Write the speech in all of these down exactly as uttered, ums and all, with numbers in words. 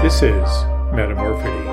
This is Metamorphity.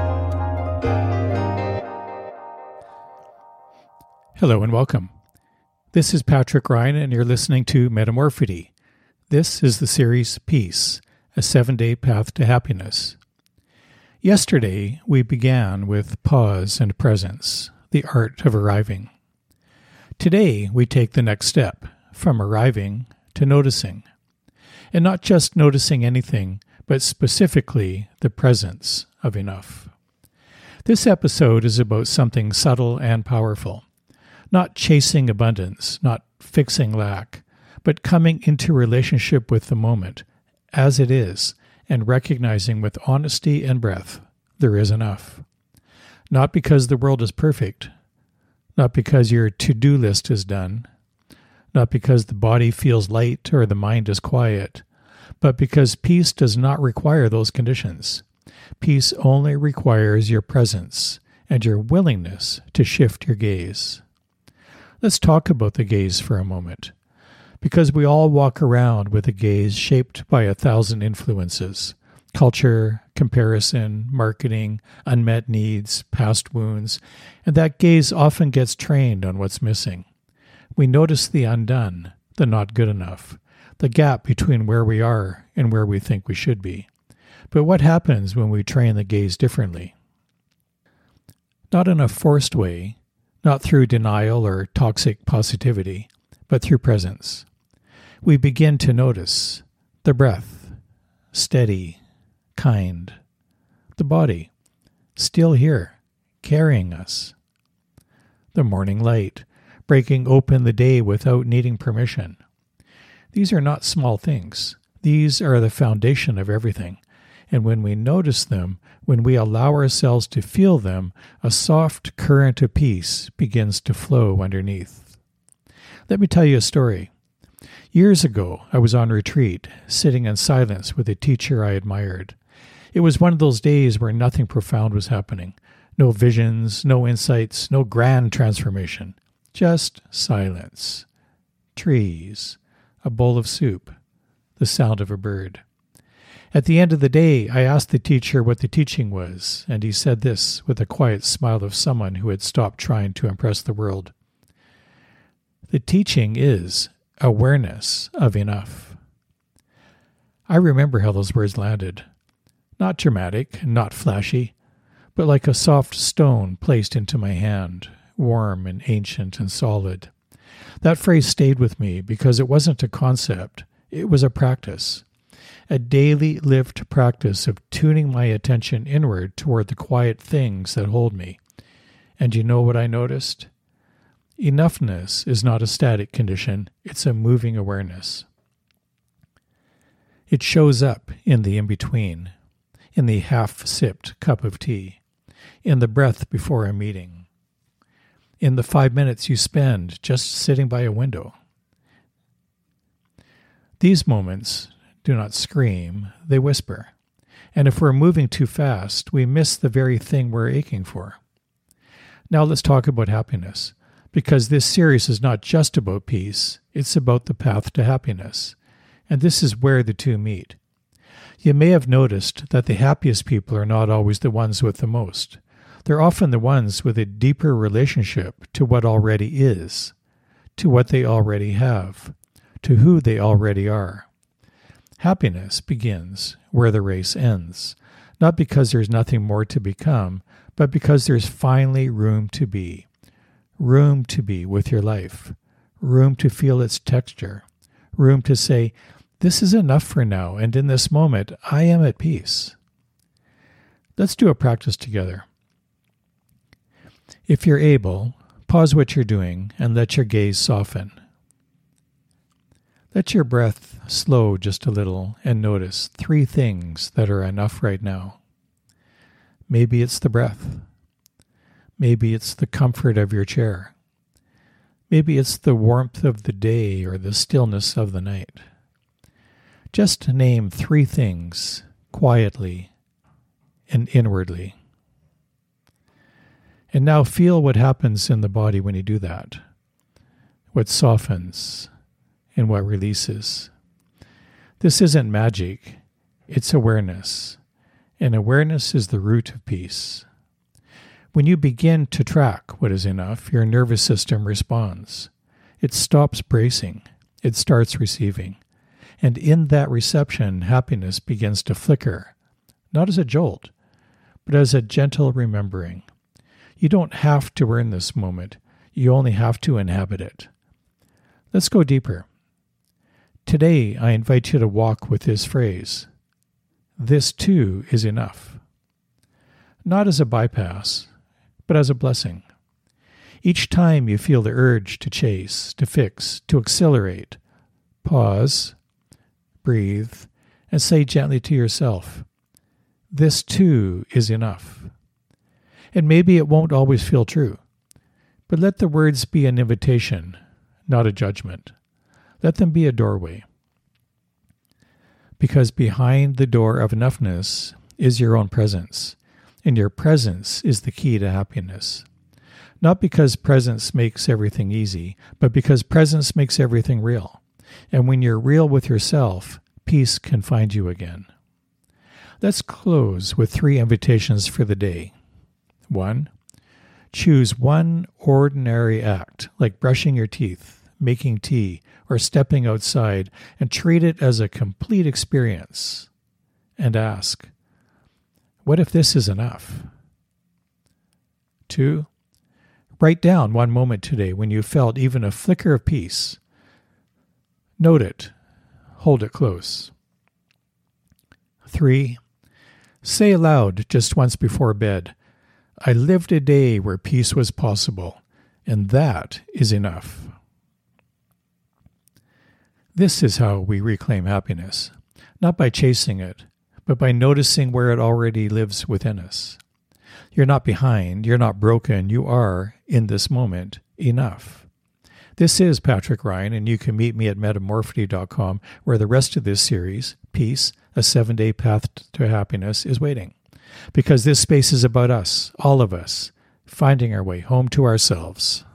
Hello and welcome. This is Patrick Ryan and you're listening to Metamorphity. This is the series Peace, a seven-day path to happiness. Yesterday, we began with pause and presence, the art of arriving. Today, we take the next step, from arriving to noticing. And not just noticing anything, but specifically the presence of enough. This episode is about something subtle and powerful. Not chasing abundance, not fixing lack, but coming into relationship with the moment, as it is, and recognizing with honesty and breath, there is enough. Not because the world is perfect, not because your to-do list is done, not because the body feels light or the mind is quiet, but because peace does not require those conditions. Peace only requires your presence and your willingness to shift your gaze. Let's talk about the gaze for a moment, because we all walk around with a gaze shaped by a thousand influences: culture, comparison, marketing, unmet needs, past wounds, and that gaze often gets trained on what's missing. We notice the undone, the not good enough, the gap between where we are and where we think we should be. But what happens when we train the gaze differently? Not in a forced way, not through denial or toxic positivity, but through presence. We begin to notice the breath, steady, kind, the body, still here, carrying us, the morning light, breaking open the day without needing permission. These are not small things. These are the foundation of everything. And when we notice them, when we allow ourselves to feel them, a soft current of peace begins to flow underneath. Let me tell you a story. Years ago, I was on retreat, sitting in silence with a teacher I admired. It was one of those days where nothing profound was happening. No visions, no insights, no grand transformation. Just silence. Trees. A bowl of soup. The sound of a bird. At the end of the day, I asked the teacher what the teaching was, and he said this with a quiet smile of someone who had stopped trying to impress the world. The teaching is awareness of enough. I remember how those words landed. Not dramatic, not flashy, but like a soft stone placed into my hand, warm and ancient and solid. That phrase stayed with me because it wasn't a concept, it was a practice. A daily lived practice of tuning my attention inward toward the quiet things that hold me. And you know what I noticed? Enoughness is not a static condition, it's a moving awareness. It shows up in the in-between, in the half-sipped cup of tea, in the breath before a meeting, in the five minutes you spend just sitting by a window. These moments do not scream, they whisper. And if we're moving too fast, we miss the very thing we're aching for. Now let's talk about happiness, because this series is not just about peace, it's about the path to happiness. And this is where the two meet. You may have noticed that the happiest people are not always the ones with the most. They're often the ones with a deeper relationship to what already is, to what they already have, to who they already are. Happiness begins where the race ends, not because there's nothing more to become, but because there's finally room to be. Room to be with your life. Room to feel its texture. Room to say, this is enough for now, and in this moment, I am at peace. Let's do a practice together. If you're able, pause what you're doing and let your gaze soften. Let your breath slow just a little and notice three things that are enough right now. Maybe it's the breath. Maybe it's the comfort of your chair. Maybe it's the warmth of the day or the stillness of the night. Just name three things quietly and inwardly. And now feel what happens in the body when you do that, what softens and what releases. This isn't magic, it's awareness. and awareness is the root of peace. When you begin to track what is enough, your nervous system responds. It stops bracing. It starts receiving. And in that reception, happiness begins to flicker, not as a jolt, but as a gentle remembering. You don't have to earn this moment. You only have to inhabit it. Let's go deeper. Today, I invite you to walk with this phrase. This too is enough. Not as a bypass, but as a blessing. Each time you feel the urge to chase, to fix, to accelerate, pause, breathe, and say gently to yourself, this too is enough. And maybe it won't always feel true, but let the words be an invitation, not a judgment. Let them be a doorway. Because behind the door of enoughness is your own presence, and your presence is the key to happiness. Not because presence makes everything easy, but because presence makes everything real. And when you're real with yourself, peace can find you again. Let's close with three invitations for the day. One, choose one ordinary act, like brushing your teeth, making tea, or stepping outside, and treat it as a complete experience. And ask, what if this is enough? Two, write down one moment today when you felt even a flicker of peace. Note it. Hold it close. Three, say aloud just once before bed, I lived a day where peace was possible, and that is enough. This is how we reclaim happiness, not by chasing it, but by noticing where it already lives within us. You're not behind, you're not broken, you are, in this moment, enough. This is Patrick Ryan, and you can meet me at metamorphity dot com, where the rest of this series, Peace, a seven-day path to happiness, is waiting. Because this space is about us, all of us, finding our way home to ourselves.